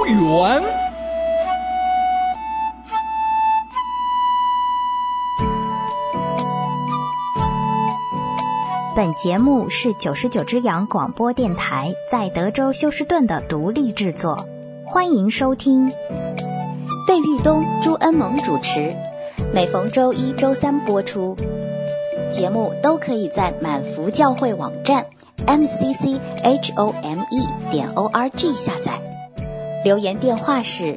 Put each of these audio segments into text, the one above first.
园。 本节目是99只羊广播电台在德州休斯顿的独立制作，欢迎收听。 费玉东、朱恩萌主持，每逢周一、周三播出。节目都可以在满福教会网站 mcchome.org 下载。留言电话是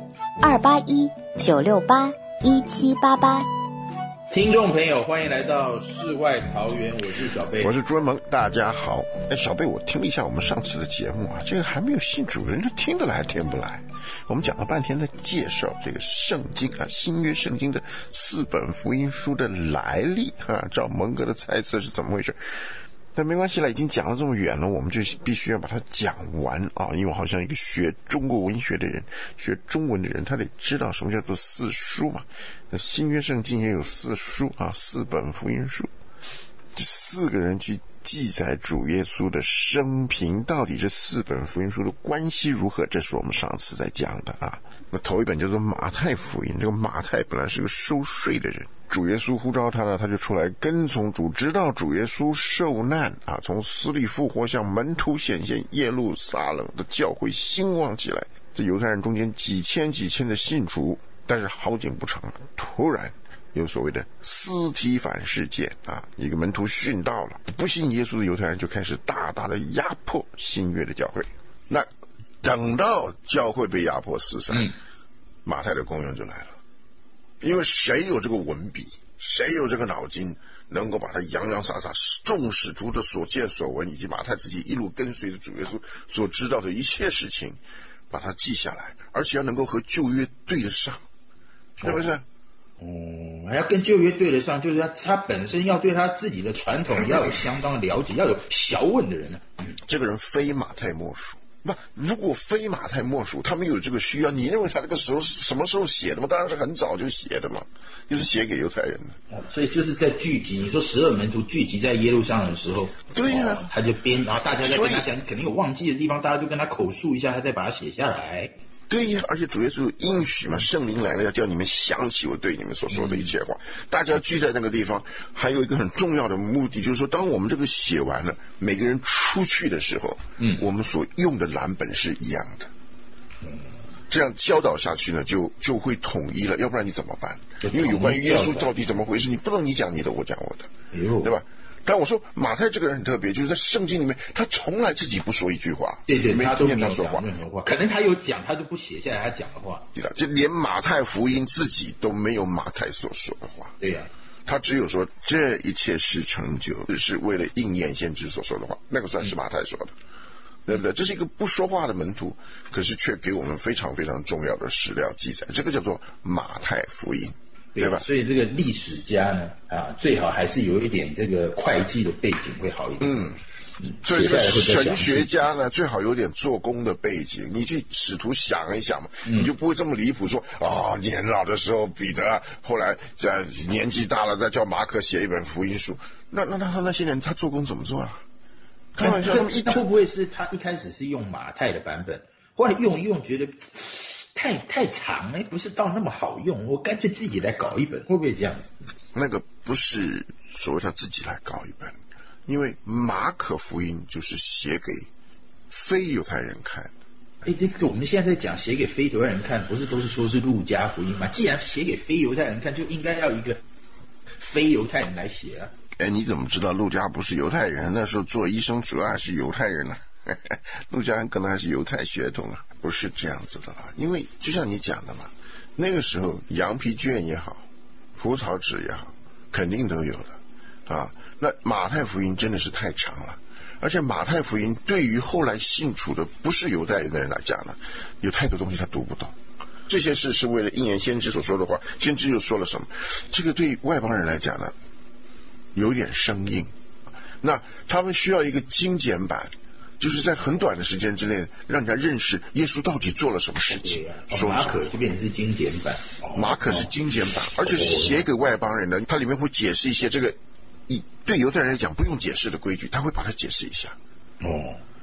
281-968-1788。 听众朋友，欢迎来到世外桃源，我是小贝， 我是朱文萌，大家好。小贝，我听了一下我们上次的节目啊，这个还没有信主人，这听得来听不来？我们讲了半天在介绍这个圣经啊，新约圣经的4本福音书的来历啊，照蒙哥的猜测是怎么回事？但没关系了，已经讲了这么远了，我们就必须要把它讲完啊！因为好像一个学中国文学的人，学中文的人，他得知道什么叫做4书嘛。那新约圣经也有4书啊，4本福音书，这4个人去记载主耶稣的生平，到底这4本福音书的关系如何？这是我们上次在讲的啊。那头一本叫做马太福音，这个马太本来是个收税的人，主耶稣呼召他呢，他就出来跟从主，直到主耶稣受难啊，从死里复活，向门徒显现，耶路撒冷的教会兴旺起来。这犹太人中间几千的信主，但是好景不长，突然有所谓的司提反事件啊，一个门徒殉道了，不信耶稣的犹太人就开始大大的压迫新约的教会。那等到教会被压迫四散，马太的功用就来了。因为谁有这个文笔，谁有这个脑筋，能够把它洋洋洒洒众使徒的所见所闻，以及马太自己一路跟随着主耶稣所知道的一切事情，把它记下来，而且要能够和旧约对得上，是不是？ 还要跟旧约对得上，就是他本身要对他自己的传统要有相当的了解，要有学问的人呢。 这个人非马太莫属。那如果非马太莫属，他们有这个需要，你认为他这个时候什么时候写的吗？当然是很早就写的嘛，就是写给犹太人的。 所以就是在聚集，你说12门徒聚集在耶路撒冷的时候， 对呀， 他就编，然后大家在跟他讲，肯定有忘记的地方，大家就跟他口述一下，他再把它写下来。 对呀，而且主耶稣有应许嘛，圣灵来了要叫你们想起我对你们所说的一切话。大家聚在那个地方，还有一个很重要的目的，就是说，当我们这个写完了，每个人出去的时候，我们所用的蓝本是一样的。这样教导下去呢，就会统一了，要不然你怎么办？因为有关于耶稣到底怎么回事，你不能你讲你的，我讲我的，对吧？但我说马太这个人很特别，就是在圣经里面，他从来自己不说一句话， 对， 没听见他说话， 任何话，可能他有讲，他就不写下来他讲的话， 对的，就连马太福音自己都没有马太所说的话， 对呀， 他只有说这一切事成就，是为了应验先知所说的话，那个算是马太说的，对不对？这是一个不说话的门徒，可是却给我们非常重要的史料记载，这个叫做马太福音。对吧？ 所以这个历史家呢，最好还是有一点这个会计的背景会好一点。 所以神学家呢，最好有点做工的背景。你去试图想一想嘛，你就不会这么离谱说年老的时候彼得，后来年纪大了再叫马可写一本福音书。那些人他做工怎么做啊？开玩笑，他们会不会是他一开始是用马太的版本，后来用一用觉得太长，不是到那么好用，我干脆自己来搞一本，会不会这样子？ 那个不是所谓他自己来搞一本，因为马可福音就是写给非犹太人看的。 这个我们现在在讲写给非犹太人看，不是都是说是路加福音吗？既然写给非犹太人看，就应该要一个非犹太人来写啊。 你怎么知道路加不是犹太人？那时候做医生主要还是犹太人呢。路加可能还是犹太血统啊，不是这样子的啦。因为就像你讲的嘛，那个时候羊皮卷也好，蒲草纸也好，肯定都有的啊。那马太福音真的是太长了，而且马太福音对于后来信主的不是犹太人的人来讲呢，有太多东西他读不懂。这些事是为了应验先知所说的话，先知又说了什么？这个对外邦人来讲呢，有点生硬。那他们需要一个精简版，就是在很短的时间之内让人家认识耶稣到底做了什么事情。 马可这边是精简版， 马可是精简版，而且是写给外邦人的，它里面会解释一些这个对犹太人来讲不用解释的规矩，他会把它解释一下。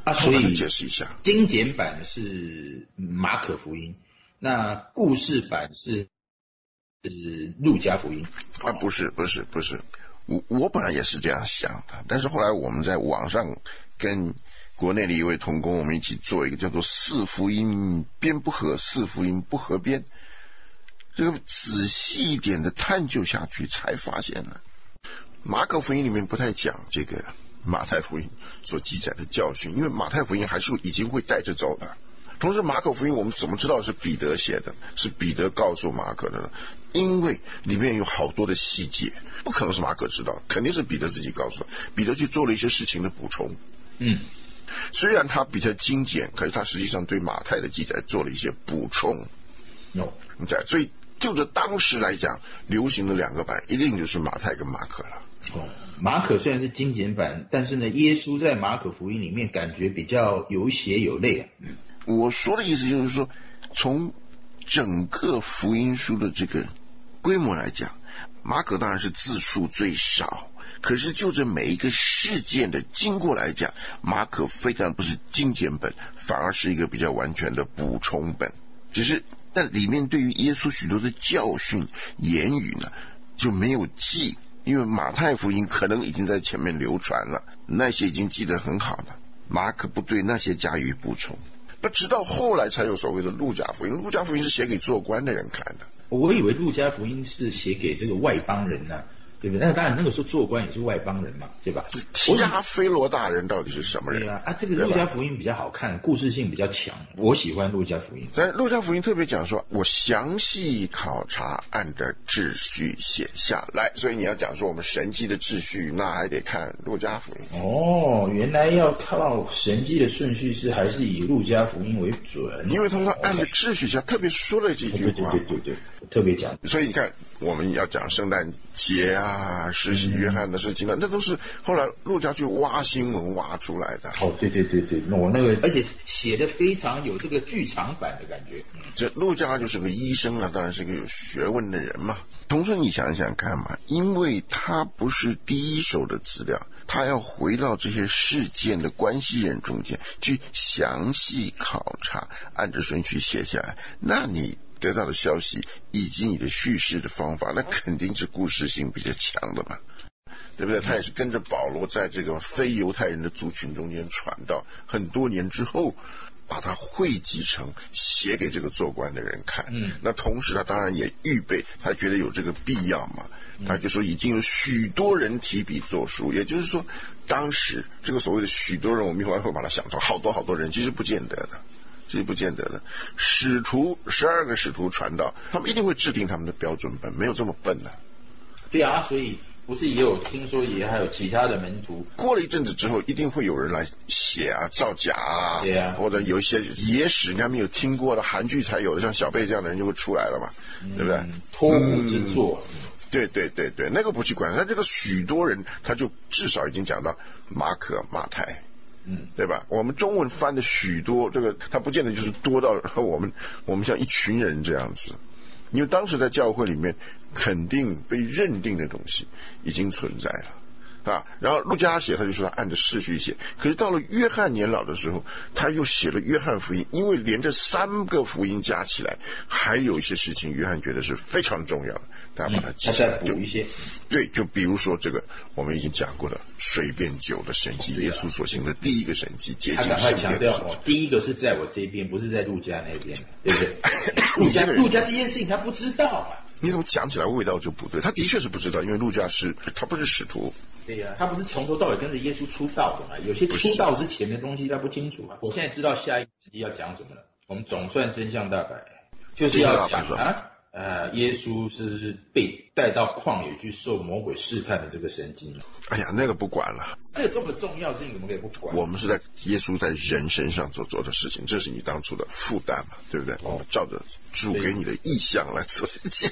所以解释一下， 精简版是马可福音，那故事版是路加福音。 不是，我本来也是这样想的，但是后来我们在网上跟国内的一位同工，我们一起做一个叫做四福音编不合，四福音不合编，这个仔细一点的探究下去，才发现了马可福音里面不太讲这个马太福音所记载的教训，因为马太福音还是已经会带着走的。同时马可福音我们怎么知道是彼得写的，是彼得告诉马可的呢？因为里面有好多的细节，不可能是马可知道，肯定是彼得自己告诉他，彼得去做了一些事情的补充。虽然他比较精简，可是他实际上对马太的记载做了一些补充。所以就着当时来讲，流行的两个版一定就是马太跟马可了。 马可虽然是精简版，但是呢，耶稣在马可福音里面感觉比较有血有泪。 我说的意思就是说，从整个福音书的这个规模来讲，马可当然是字数最少，可是就这每一个事件的经过来讲，马可非常不是精简本，反而是一个比较完全的补充本。只是但里面对于耶稣许多的教训言语呢就没有记，因为马太福音可能已经在前面流传了，那些已经记得很好了，马可不对那些加以补充。那直到后来才有所谓的路加福音，路加福音是写给做官的人看的。 我以为路加福音是写给这个外邦人呢，对不对？那当然那个时候做官也是外邦人嘛，对吧？ 提亚非罗大人到底是什么人？ 对啊，这个路加福音比较好看，故事性比较强，我喜欢路加福音。 但路加福音特别讲说，我详细考察，按着秩序写下来。所以你要讲说我们神迹的秩序，那还得看路加福音。 原来要靠神迹的顺序是还是以路加福音为准， 因为他按着秩序下，特别说了这句话。 对，特别讲。 所以你看，我们要讲圣诞节啊，施洗约翰的事情啊，那都是后来路加去挖新闻挖出来的。 对，我那个而且写的非常有这个剧场版的感觉。 这路加就是个医生啊，当然是个有学问的人嘛。同时你想想看嘛，因为他不是第一手的资料，他要回到这些事件的关系人中间去详细考察，按着顺序写下来，那你得到的消息以及你的叙事的方法，那肯定是故事性比较强的嘛，对不对？他也是跟着保罗在这个非犹太人的族群中间传道，很多年之后把它汇集成写给这个做官的人看。那同时他当然也预备，他觉得有这个必要嘛，他就说已经有许多人提笔作书，也就是说当时这个所谓的许多人，我们一会儿会把它想成好多人，其实不见得的。使徒12个使徒传道，他们一定会制定他们的标准本，没有这么笨的。 对啊，所以不是也有听说也还有其他的门徒， 过了一阵子之后一定会有人来写啊，造假啊， 对啊， 或者有一些野史人家没有听过的，韩剧才有的，像小贝这样的人就会出来了嘛，对不对？ 托古之作。 对，那个不去管，他这个许多人他就至少已经讲到马可马太，对吧？我们中文翻的许多，这个它不见得就是多到我们像一群人这样子，因为当时在教会里面肯定被认定的东西已经存在了啊。然后路加写，他就说他按着次序写，可是到了约翰年老的时候，他又写了约翰福音，因为连着3个福音加起来，还有一些事情约翰觉得是非常重要的，他把它记下来， 就一些。 对，就比如说这个我们已经讲过的水变酒的神迹，耶稣所行的第一个神迹，接近圣殿的神迹。 第一个是在我这边，不是在路加那边，对不对？路加这件事情他不知道啊。 你怎么讲起来味道就不对？他的确是不知道，因为路加他不是使徒。 对呀，他不是从头到尾跟着耶稣出道的嘛，有些出道之前的东西他不清楚啊。我现在知道下一集要讲什么了，我们总算真相大白，就是要讲耶稣是被带到旷野去受魔鬼试探的这个神经。 哎呀，那个不管了， 这个这么重要的事情怎么可以不管？ 我们是在耶稣在人身上所做的事情，这是你当初的负担嘛，对不对？我们照着主给你的意向来做事情。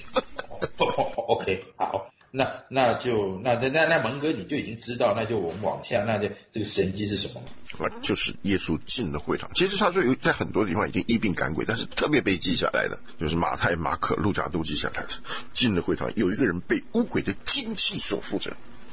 OK， 好。那蒙哥你就已经知道，那就我们往下，那就这个神迹是什么吗？ 就是耶稣进了会堂。其实他说在很多地方已经一并赶鬼，但是特别被记下来的，就是马太、马可、路加都记下来的。进了会堂，有一个人被污鬼的精气所附着。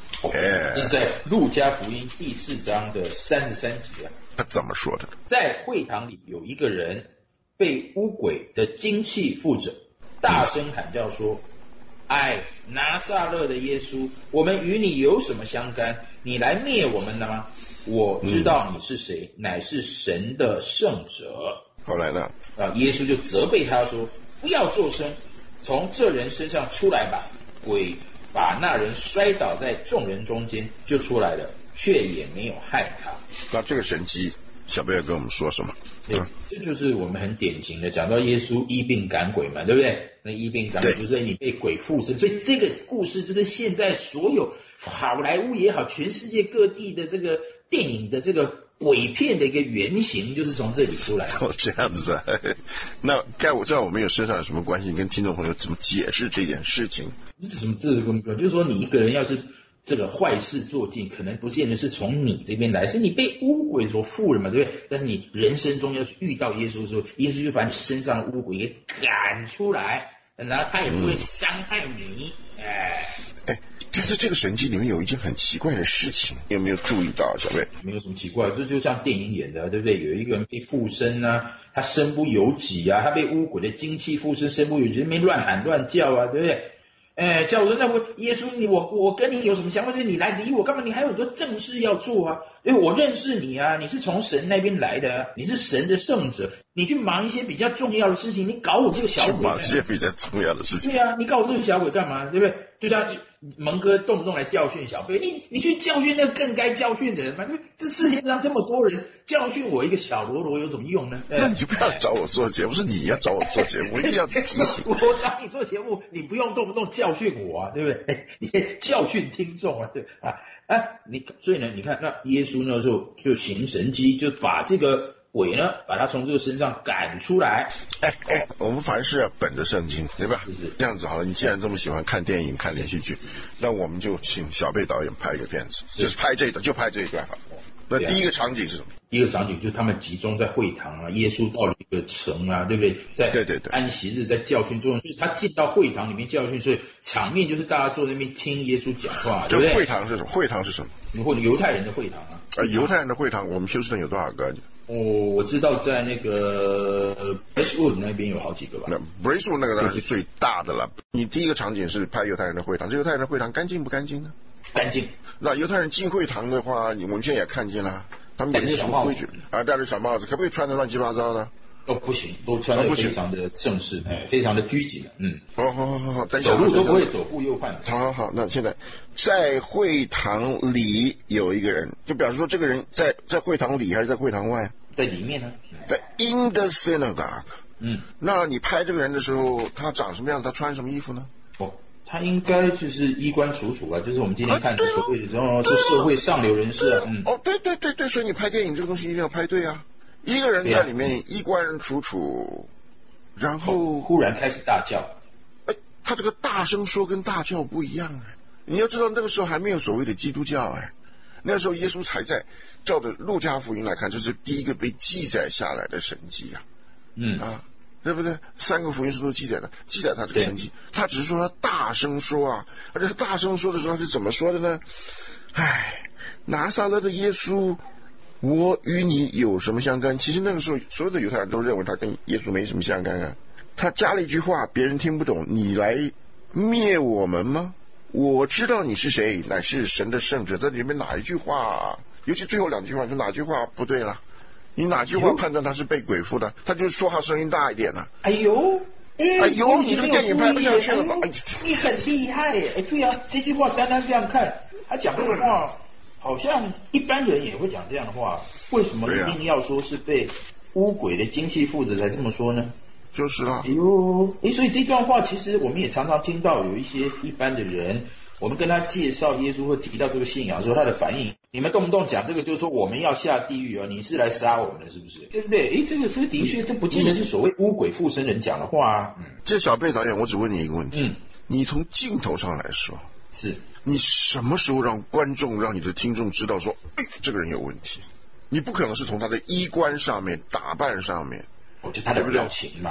这是在路加福音第4章的33节啊。 他怎么说的？ 在会堂里有一个人被污鬼的精气附着，大声喊叫说：哎，拿撒勒的耶稣，我们与你有什么相干？你来灭我们的吗？我知道你是谁，乃是神的圣者。 后来呢？ 耶稣就责备他说：不要作声，从这人身上出来吧。鬼把那人摔倒在众人中间，就出来了，却也没有害他。 那这个神迹，小贝要跟我们说什么？ 对，这就是我们很典型的讲到耶稣医病赶鬼嘛，对不对？那医病赶鬼就是你被鬼附身，所以这个故事就是现在所有好莱坞也好，全世界各地的这个电影的这个鬼片的一个原型，就是从这里出来的。 哦，这样子啊。那在我们有身上有什么关系？跟听众朋友怎么解释这件事情？ 这是什么？这是功课，就是说你一个人要是这个坏事做尽，可能不见得是从你这边来，是你被污鬼所附了嘛，对不对？但是你人生中要是遇到耶稣的时候，耶稣就把你身上的污鬼给赶出来，然后他也不会伤害你。 但是这个神迹里面有一件很奇怪的事情，你有没有注意到，小贝？ 没有什么奇怪，这就像电影演的，对不对？有一个人被附身啊，他身不由己啊，他被污鬼的精气附身，身不由己，那边乱喊乱叫啊，对不对？叫我说，那我耶稣我跟你有什么想法？就是你来理我干嘛？你还有很多正事要做啊！因为我认识你啊，你是从神那边来的啊，你是神的圣者，你去忙一些比较重要的事情，你搞我这个小鬼。去忙一些比较重要的事情。 对啊，你搞我这个小鬼干嘛？对不对？就像蒙哥动不动来教训小贝，你去教训那个更该教训的人嘛？这世界上这么多人，教训我一个小喽啰有什么用呢？ 那你就不要找我做节目，是你要找我做节目，我一定要提醒。 我找你做节目，你不用动不动教训我啊，对不对？你教训听众啊，对啊。所以呢，你看，那耶稣那时候就行神迹，就把这个鬼呢，把他从这个身上赶出来。 我们凡事要本着圣经，对吧？ 是这样子好了。你既然这么喜欢看电影、看连续剧，那我们就请小贝导演拍一个片子，就是拍这一段好。那第一个场景是什么？ 第一个场景就是他们集中在会堂啊，耶稣到了一个城啊，对不对？在安息日在教训众人，所以他进到会堂里面教训，所以场面就是大家坐在那边听耶稣讲话，对不对？ 会堂是什么？会堂是什么？ 犹太人的会堂啊。 犹太人的会堂，我们休斯顿有多少个？ 我知道在那个 Bracewood 那边有好几个吧。 那 Bracewood 那个当然是最大的了。你第一个场景是拍犹太人的会堂，这犹太人的会堂干净不干净呢？ 干净。 那犹太人进会堂的话，我们现在也看见了，他们有没有什么规矩啊？戴着小帽子，可不可以穿得乱七八糟的？ 不行，都穿得非常的正式，非常的拘谨的。 好， 走路都不会左顾右盼。 好，那现在在会堂里有一个人，就表示说这个人在会堂里还是在会堂外？ 在里面呢， 在 in the synagogue。那你拍这个人的时候，他长什么样？他穿什么衣服呢？ 他应该就是衣冠楚楚啊，就是我们今天看的所谓的是社会上流人士啊。 对，所以你拍电影这个东西一定要拍对啊。一个人在里面衣冠楚楚，然后忽然开始大叫。 他这个大声说跟大叫不一样你要知道那个时候还没有所谓的基督教那时候耶稣才在，照着路加福音来看，这是第一个被记载下来的神迹对不对？3个福音书都记载他这个神迹，他只是说他大声说而且他大声说的时候他是怎么说的呢？拿撒勒的耶稣，我与你有什么相干？其实那个时候所有的犹太人都认为他跟耶稣没什么相干他加了一句话别人听不懂，你来灭我们吗？我知道你是谁，乃是神的圣者。这里面哪一句话尤其最后2句话，就哪句话不对了？你哪句话判断他是被鬼附的？他就说话声音大一点哎呦， 你这个电影拍不下去了吧？ 你很厉害对啊，这句话单单这样看，他讲这个话好像一般人也会讲这样的话，为什么一定要说是被污鬼的精气附着才这么说呢？ 就是啦。 所以这段话其实我们也常常听到有一些一般的人，我们跟他介绍耶稣或提到这个信仰的时候，他的反应，你们动不动讲这个就是说我们要下地狱你是来杀我们的是不是？对不对？这个的确这不见得是所谓污鬼附身人讲的话这小贝导演，我只问你一个问题你从镜头上来说， 是你什么时候让观众让你的听众知道说这个人有问题？你不可能是从他的衣冠上面打扮上面， 就他的表情嘛。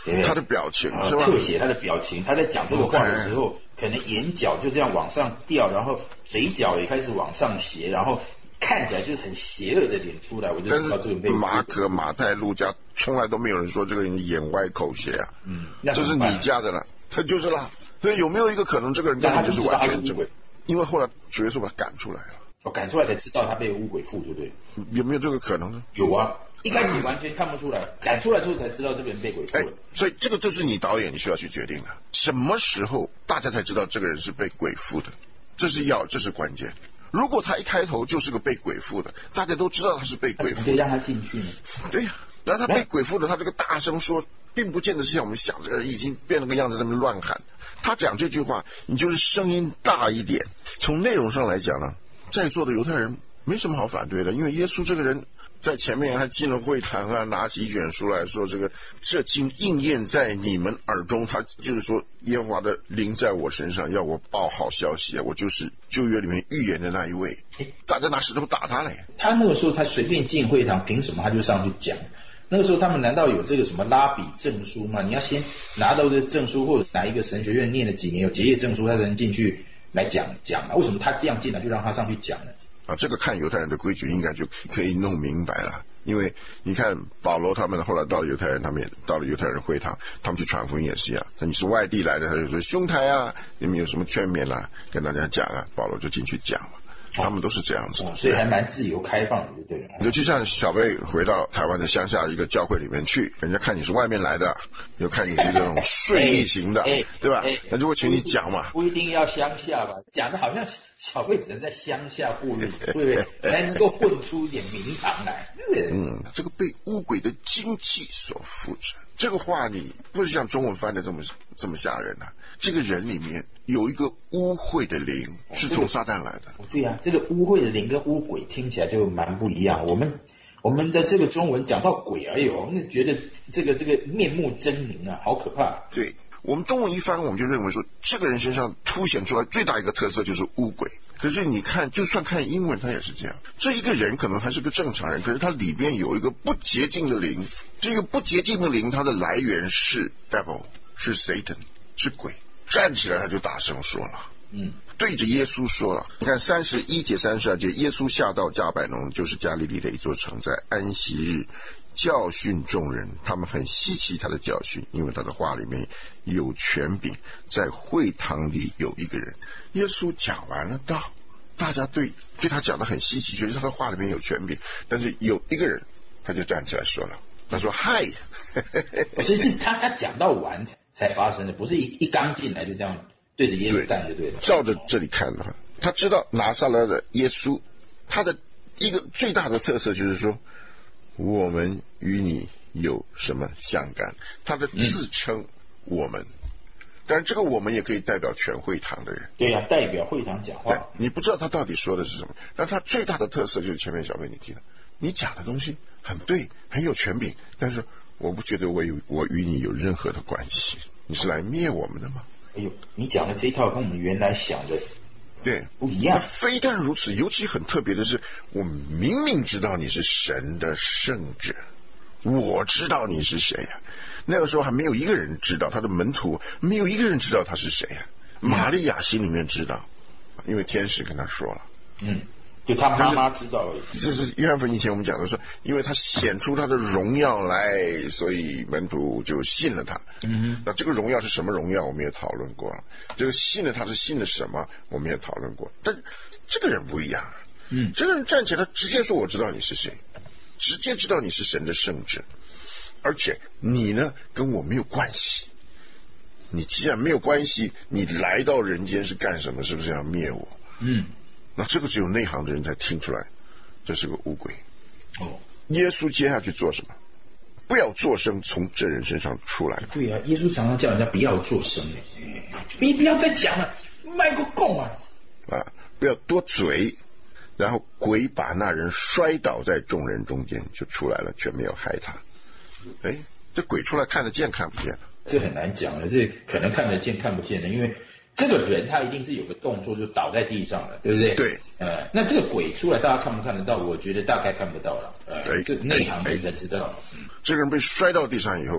对不对？ 他的表情是吧？ 特写他的表情，他在讲这个话的时候，可能眼角就这样往上掉，然后嘴角也开始往上斜，然后看起来就是很邪恶的脸出来，我就知道这个被马可、马太、路加从来都没有人说这个人眼歪口斜啊，这是你家的了，他就是啦。所以有没有一个可能，这个人根本就是完全正？因为后来主耶稣把他赶出来了， 赶出来才知道他被污鬼附，对不对？ 有没有这个可能呢？ 有啊，一开始完全看不出来，赶出来之后才知道这个人被鬼附了。 所以这个就是你导演你需要去决定的，什么时候大家才知道这个人是被鬼附的，这是关键。如果他一开头就是个被鬼附的，大家都知道他是被鬼附的， 可以让他进去呢？ 对呀，然后他被鬼附的，他这个大声说，并不见得是像我们想这个人已经变了个样子，那么乱喊。他讲这句话，你就是声音大一点。从内容上来讲呢，在座的犹太人没什么好反对的，因为耶稣这个人在前面还进了会堂啊，拿起一卷书来说这经应验在你们耳中，他就是说耶和华的灵在我身上，要我报好消息啊，我就是旧约里面预言的那一位。大家拿石头打他嘞。 他那个时候他随便进会堂，凭什么他就上去讲？那个时候他们难道有这个什么拉比证书吗？你要先拿到这个证书，或者哪一个神学院念了几年有结业证书，他才能进去来讲啊？为什么他这样进来就让他上去讲呢？ 这个看犹太人的规矩应该就可以弄明白了。因为你看保罗他们后来到了犹太人，他们也到了犹太人会堂，他们去传福音也是一样。那你是外地来的，他就说兄台啊，你们有什么劝勉啊，跟大家讲啊，保罗就进去讲了。他们都是这样子， 所以还蛮自由开放的，对不对？ 就像小贝回到台湾的乡下一个教会里面去，人家看你是外面来的，又看你是这种顺利型的，对吧？那就会请你讲嘛。 不一定要乡下吧，讲的好像小贝只能在乡下部落，对不对？才能够混出一点名堂来。 这个被污鬼的精气所附着，这个话你不是像中文翻的这么吓人啊。这个人里面有一个污秽的灵，是从撒旦来的。 对啊，这个污秽的灵跟污鬼听起来就蛮不一样。我们的这个中文讲到鬼而已，我们觉得这个面目狰狞啊，好可怕。 对，我们中文一翻，我们就认为说这个人身上凸显出来最大一个特色就是污鬼。可是你看，就算看英文，他也是这样。这一个人可能还是个正常人，可是他里边有一个不洁净的灵。这个不洁净的灵，它的来源是 devil， 是 Satan， 是鬼。站起来他就大声说了，对着耶稣说了。你看31节32节，耶稣下到加百农，就是加利利的一座城，在安息日教训众人，他们很稀奇他的教训，因为他的话里面有权柄。在会堂里有一个人，耶稣讲完了道，大家对他讲的很稀奇，觉得他的话里面有权柄，但是有一个人他就站起来说了，他说嗨其实他讲到完才发生的，不是一刚进来就这样对着耶稣干就对了。 照着这里看的话，他知道拿撒勒的耶稣，他的一个最大的特色就是说，我们与你有什么相干？他的自称我们，但是这个我们也可以代表全会堂的人。 对呀，代表会堂讲话。 你不知道他到底说的是什么，但他最大的特色就是前面小贝你提的，你讲的东西很对，很有权柄，但是我不觉得我与你有任何的关系，你是来灭我们的吗？ 哎呦，你讲的这一套跟我们原来想的对不一样。 非但如此，尤其很特别的是，我明明知道你是神的圣者，我知道你是谁呀？那个时候还没有一个人知道，他的门徒没有一个人知道他是谁呀。玛利亚心里面知道，因为天使跟他说了。 就他妈妈知道而已。 这是约翰福音以前我们讲的说，因为他显出他的荣耀来，所以门徒就信了他。那这个荣耀是什么荣耀，我们也讨论过了。这个信了他是信了什么，我们也讨论过。但这个人不一样。这个人站起来，他直接说我知道你是谁，直接知道你是神的圣者，而且你呢跟我没有关系。你既然没有关系，你来到人间是干什么？是不是要灭我？那这个只有内行的人才听出来，这是个污鬼。耶稣接下去做什么？不要作声从这人身上出来。 对啊，耶稣常常叫人家不要作声，你不要再讲了，卖个供啊！ 不要多嘴。然后鬼把那人摔倒在众人中间，就出来了，却没有害他。这鬼出来看得见看不见？ 这很难讲的，这可能看得见看不见的，因为这个人他一定是有个动作就倒在地上了，对不对？ 对。 那这个鬼出来，大家看不看得到？我觉得大概看不到了。这内行的人才知道。 这个人被摔到地上以后，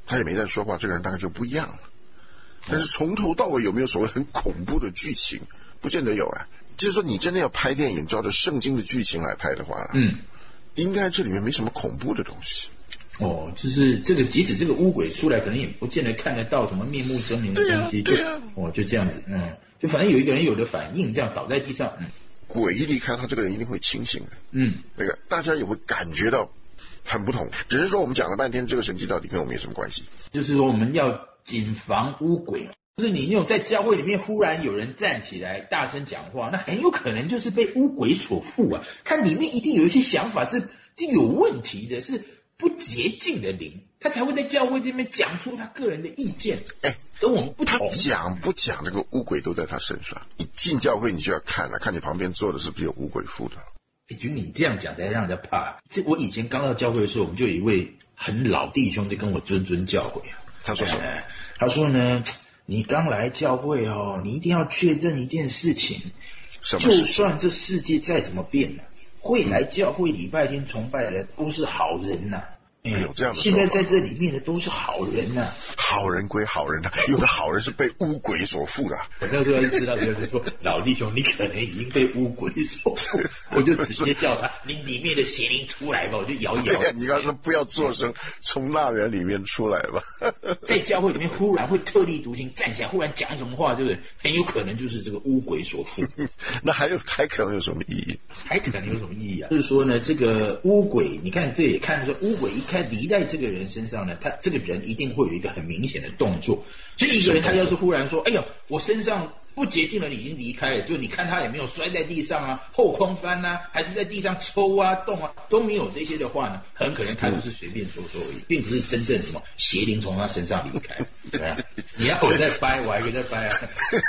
他也没在说话，这个人大概就不一样了。但是从头到尾有没有所谓很恐怖的剧情，不见得有啊。就是说你真的要拍电影照着圣经的剧情来拍的话，应该这里面没什么恐怖的东西。 就是这个，即使这个乌鬼出来，可能也不见得看得到什么面目狰狞的东西，就这样子，就反正有一个人有的反应，这样倒在地上， 鬼一离开他，这个人一定会清醒的，那个大家也会感觉到很不同。只是说我们讲了半天，这个神迹到底跟我们有什么关系？ 就是说我们要谨防乌鬼，就是你有在教会里面忽然有人站起来大声讲话，那很有可能就是被乌鬼所附啊，他里面一定有一些想法是有问题的，是不洁净的灵，他才会在教会这边讲出他个人的意见，跟我们不同。 他讲不讲这个乌鬼都在他身上。你进教会你就要看了，看你旁边坐的是不是有乌鬼附的。 就你这样讲才让人家怕。我以前刚到教会的时候，我们就有一位很老弟兄就跟我谆教诲啊。 他说什么？ 他说呢，你刚来教会你一定要确认一件事情，就算这世界再怎么变了，会来教会礼拜天崇拜的都是好人呐。 有这样的现在在这里面的都是好人呐。 好人归好人有的好人是被乌鬼所附的。 我那时候知道就是说，老弟兄你可能已经被乌鬼所附，我就直接叫他，你里面的邪灵出来吧，我就摇一摇。 对，你刚说不要作声，从那人里面出来吧。 在教会里面忽然会特立独行，站起来忽然讲什么话，对不对？很有可能就是这个乌鬼所附。 那还可能有什么意义？ 还可能有什么意义啊？就是说呢，这个乌鬼，你看这也看说乌鬼一开离在这个人身上呢，他这个人一定会有一个很明显的动作。所以一个人他要是忽然说，哎呦，我身上不洁净了，你已经离开了，就你看他也没有摔在地上啊，后空翻啊，还是在地上抽啊动啊，都没有这些的话呢，很可能他就是随便说说而已，并不是真正什么邪灵从他身上离开。对啊，你要我再掰，我还可以再掰啊。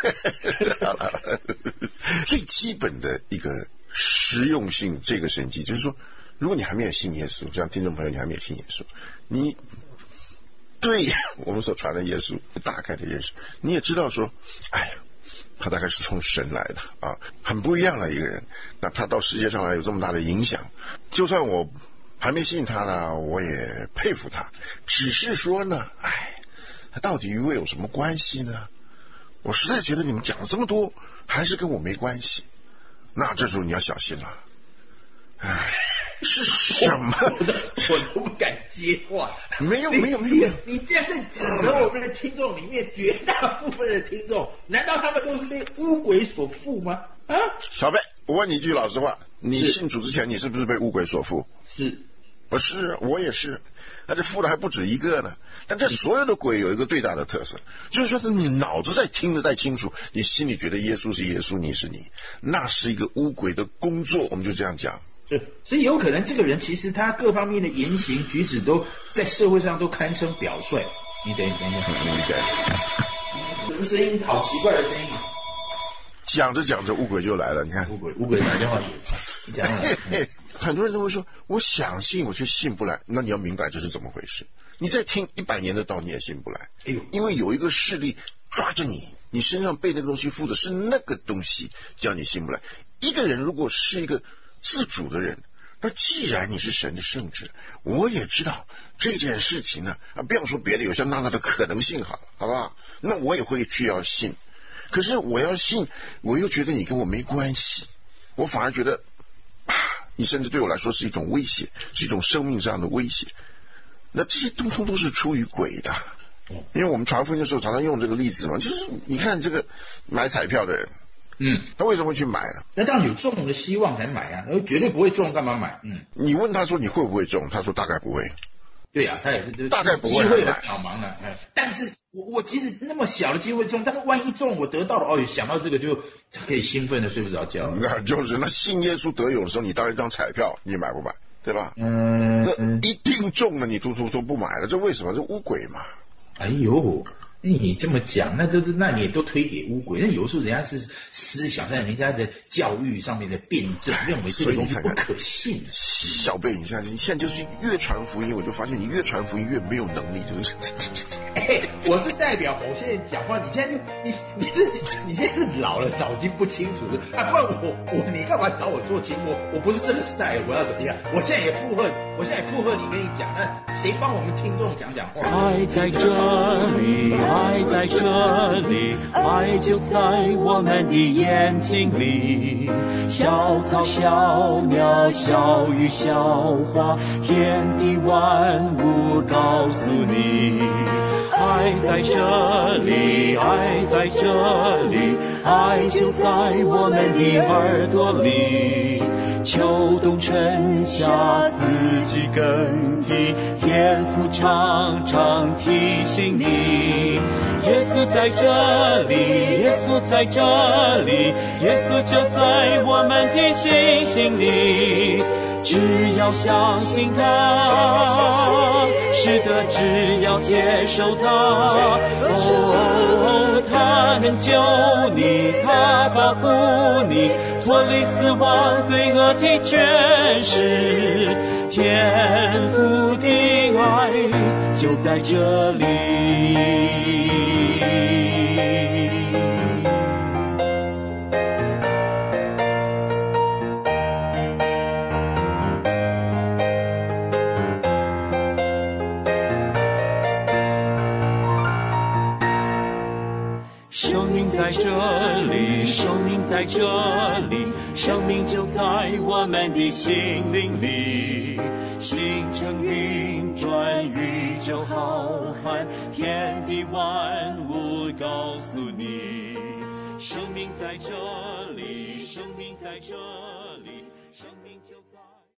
最基本的一个实用性，这个神迹就是说，如果你还没有信耶稣，像听众朋友你还没有信耶稣，你对我们所传的耶稣大概的认识，你也知道说，哎呀，他大概是从神来的啊，很不一样的一个人。那他到世界上来有这么大的影响，就算我还没信他呢，我也佩服他。只是说呢，他到底与我有什么关系呢？我实在觉得你们讲了这么多，还是跟我没关系。那这时候你要小心了。是什么？ 我都不敢接话。 没有， 你这样在指责我们的听众里面绝大部分的听众，难道他们都是被乌鬼所附吗？啊， 小贝，我问你一句老实话，你信主之前你是不是被乌鬼所附？ 是， 不是？我也是，而且附的还不止一个呢。但这所有的鬼有一个最大的特色，就是说你脑子在听得太清楚，你心里觉得耶稣是耶稣，你是你，那是一个乌鬼的工作，我们就这样讲。 所以有可能这个人其实他各方面的言行举止都在社会上都堪称表率。你等一下，什么声音？好奇怪的声音。 讲着讲着乌鬼就来了，你看乌鬼打电话给你讲很多人都会说我想信我却信不来，那你要明白这是怎么回事。你再听100年的道你也信不来，因为有一个势力抓着你，你身上被那个东西附的是那个东西，叫你信不来。一个人如果是一个自主的人，那既然你是神的圣旨，我也知道这件事情呢，不要说别的，有像那的可能性好不好？那我也会去要信。可是我要信，我又觉得你跟我没关系，我反而觉得你甚至对我来说是一种威胁，是一种生命上的威胁。那这些通通都是出于鬼的。因为我们传福音的时候常常用这个例子嘛，就是你看这个买彩票的人，他为什么会去买呢？ 那当然有中的希望才买啊，绝对不会中干嘛买？ 你问他说你会不会中，他说大概不会。 对啊，他也是大概不会， 机会的渺茫了。但是我即使那么小的机会中，但是万一中我得到了，想到这个就可以兴奋的睡不着觉。 那就是那信耶稣得有的时候，你当一张彩票，你买不买？对吧？那一定中了，你都不买了，这为什么？这乌鬼嘛。 哎呦， 你这么讲，那你也都推给乌龟。那有时候人家是思想在人家的教育上面的辩证，认为这个东西不可信。 小贝，你看你现在就是越传福音，我就发现你越传福音越没有能力，就是。 我是代表某些人讲话，你现在就你现在是老了，脑筋不清楚的啊！不然你干嘛找我做节目？我不是这个 style， 我要怎么样？我现在也附和你，跟你讲，那谁帮我们听众讲话？ 爱在这里，爱在这里，爱就在我们的眼睛里。小草、小鸟、小鱼、小花，天地万物告诉你。爱在这里，爱在这里，爱就在我们的耳朵里。秋冬春夏四季更替，天父常常提醒你。耶稣在这里，耶稣在这里，耶稣就在我们的心里。只要相信他，是的，只要接受他，他能救你，他保护你，脱离死亡罪恶的权势。天父的爱就在这里。生命在这里，生命在这里，生命就在我们的心灵里。星辰运转，宇宙浩瀚，天地万物告诉你。生命在这里，生命在这里，生命就在。